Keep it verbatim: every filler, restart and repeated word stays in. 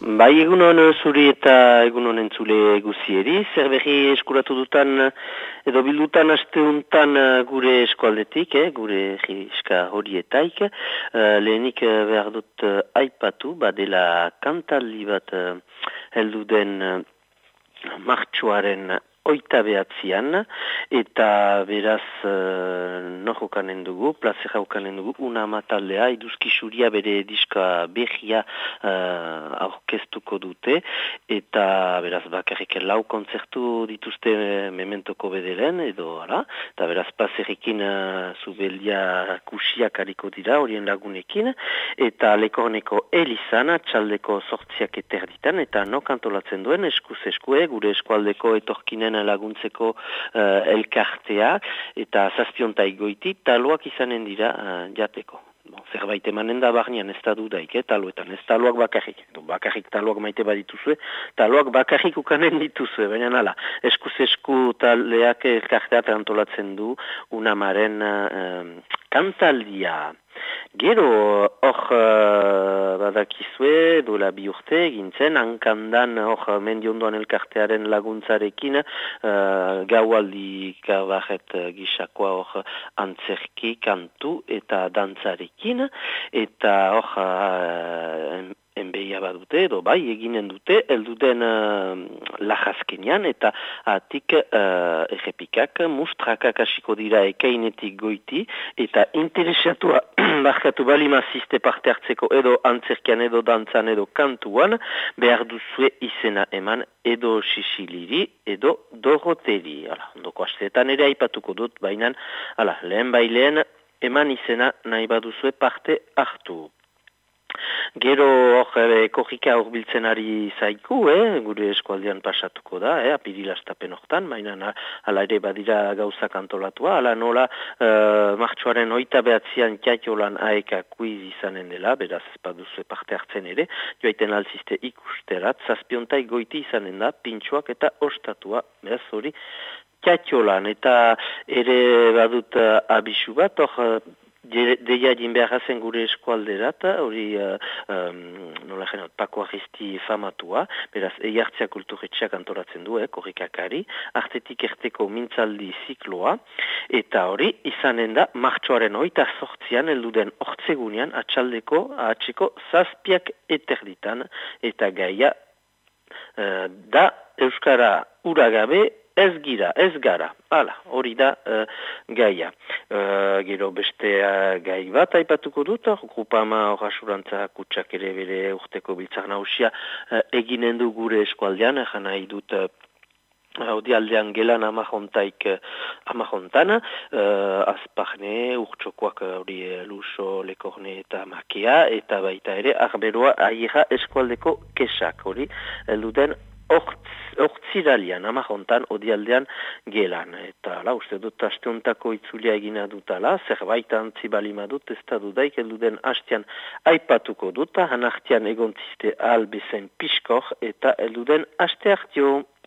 Bai, egun hon zuri eta egun honen zule guzieri, zer berri eskuratu dutan edo bildutan asteuntan gure eskualdetik, eh, gure egiska horietaik, uh, lehenik uh, behar dut uh, aipatu, badela kantaldi bat uh, heldu den uh, martxoaren oita behatzian, eta beraz uh, nor ukanen dugu, plazera ukanen dugu, una mataldea, iduzki suria bere diska behia uh, aurkeztuko dute, eta beraz bakarrik lau kontzertu dituzte mementoko bedelen, edo ara, eta beraz plazerikin uh, zubeldia kusiak hariko dira, horien lagunekin, eta lekorneko elizan, txaldeko sortziak eterditan, eta no kantolatzen duen eskuz eskue, gure eskualdeko etorkinen laguntzeko uh, elkartea, eta zazpiontai goiti, taloak izanen dira uh, jateko. Bon, zerbait emanen da barnean, ez da dudaik, eh, taloetan, ez taloak bakarrik. Bakarrik taloak maite badituzue, taloak bakarrik ukanen dituzue, baina nala, eskuz esku taleak elkartea antolatzen du unamaren uh, kantaldia. Gero, hor uh, badakizue, dola bi urte gintzen, hankandan hor mendiondoan elkartearen laguntzarekin uh, gaualdi kabaret gisakoa hor antzerki, kantu eta dantzarekin, eta hor uh, enbeia badute, edo bai, eginen dute, elduden uh, lajazkenean, eta atik uh, errepikak, mustrakak hasiko dira ekainetik goiti, eta interesatua barkatu balimaziste parte hartzeko edo antzerkian, edo dantzan, edo kantuan, behar duzue izena eman edo Sisiliri, edo Doroteri. Hala, ondoko asteetan ere aipatuko dut, baina hala, lehen bai lehen eman izena nahi baduzue parte hartu. Gero hor korrika horbiltzen ari zaiku, eh? Gure eskualdean pasatuko da, eh? Apirilastapen hortan, baina ala ere badira gauzak antolatua, ala nola uh, martxoaren oita behatzian kiaitolan aeka kuiz izanen dela, beraz baduzue parte hartzen ere, joaiten altziste ikusterat, zazpiontai goiti izanen da, pintxoak eta ostatua, beraz hori kiaitolan, eta ere badut uh, abisu bat, hor uh, deia din beharrazen gure eskualderat, hori uh, um, nola jenot, Pako Arristi famatua, beraz eiartzea kulturetxeak antolatzen du, eh, korrikakari, artetik erteko mintzaldi zikloa, eta hori izanen da martxoaren oita sortzian, elduden ortzegunean, atxaldeko, atxeko zazpiak eterditan, eta gaia uh, da Euskara uragabe, ez gira, ez gara, hala, hori da uh, gaia. Uh, gero beste uh, gai bat aipatuko dut, Grupama Horasurantza kutsak ere bere urteko biltzak nausia uh, eginen du gure eskualdean, egan nahi dut uh, audialdean gelan amajontaik uh, amajontana, uh, azparne, urtsokoak hori uh, luso, lekorne eta makea, eta baita ere, arberoa aiera eskualdeko kesak, hori, elduden hortziralian, amajontan, odialdean gelan. Eta, la, uste dut, asteuntako itzulia egina dutala, zerbait antzi balima dut, ez da dudaik, elduden hastian aipatuko dut, hanartian egontziste albezen piskor, eta elduden haste hartio.